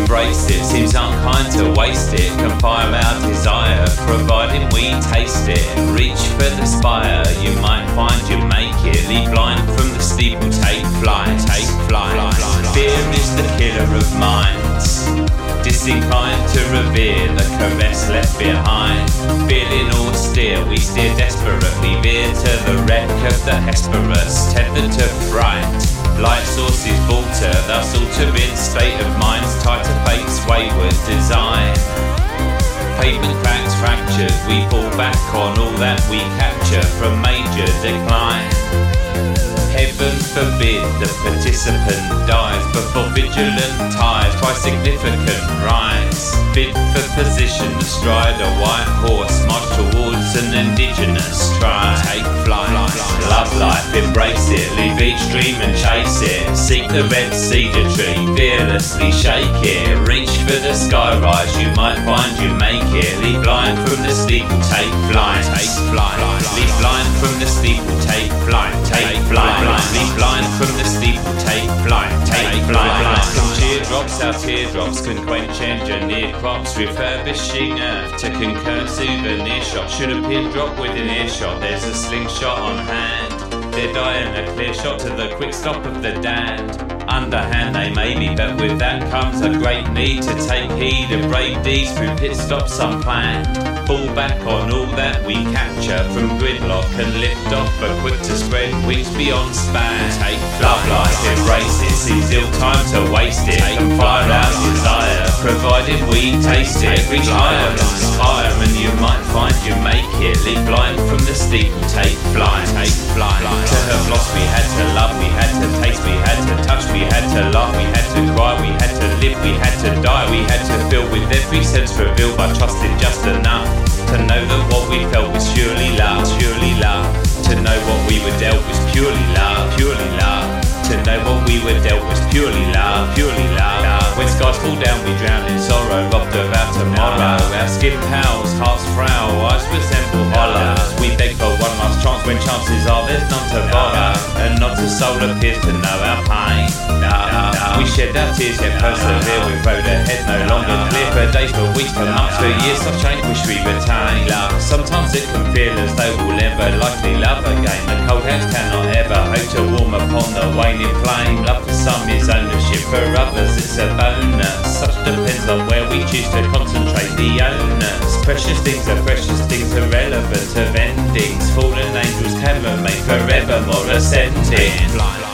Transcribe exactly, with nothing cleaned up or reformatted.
embrace it. Seems unkind to waste it. Can fire our desire, providing we taste it. Reach for the spire, you might find you make it. Leave blind from the steeple, take flight, take flight. Fear is the killer of minds, disinclined to revere the caress left behind. Feeling austere, we steer desperately, veer to the wreck of the Hesperus, tethered to fright. Light sources falter, thus altering state of minds, tied to fate's wayward design. Pavement cracks fractured, we fall back on all that we capture from major decline. Heaven forbid the participant dies before vigilant ties try significant rise. Bid for position astride a white horse, march towards an indigenous tribe. Take flight, love life, embrace it, leave each dream and chase it. Seek the red cedar tree, fearlessly shake it. Reach for the sky rise, you might find you make it. Leave blind from the steeple, take flight, take flight. Leave blind from the steeple, take flight, take flight. Leave blind from the steeple, take flight, take flight. Teardrops, our teardrops can quench engineer crops, refurbishing earth to concur souvenir shot. Should a pin drop within earshot, there's a slingshot on hand. They're dying a clear shot to the quick stop of the damned. Underhand they may be, but with that comes a great need to take heed of brave deeds through pit stops unplanned. Fall back on all that we capture from gridlock and lift off, but quick to spread wings beyond span. Take love life, embrace it, seems ill time to waste it. And fire our desire, provided we taste it. Reach higher, inspire, and you might find you make it. Leave blind from the steeple, take flight, take flight. To have lost we had to love, we had to taste, we had to touch, we had to laugh, we had to cry, we had to live, we had to die. We had to feel with every sense revealed by trusting just enough to know that what we felt was surely love, surely love. To know what we were dealt was purely love, purely love. To know what we were dealt was purely love, purely love. When skies fall down we drown in sorrow, robbed of our tomorrow. Our skin pales, hearts frail, eyes resemble hollows. We beg for one last chance when chances are there's none to borrow. And not a soul appears to know our pain. We shed our tears yet persevere, we rode ahead no longer clear. For days, for weeks, for months, for years, such change which we retain. Sometimes it can feel as though we'll never likely love again. The cold hands cannot ever hope to warm upon the waning flame. Love for some is ownership, for others it's a bonus. Such depends on where we choose to concentrate the onus. Precious things are precious things, irrelevant of endings. Fallen angels can remain forevermore ascending.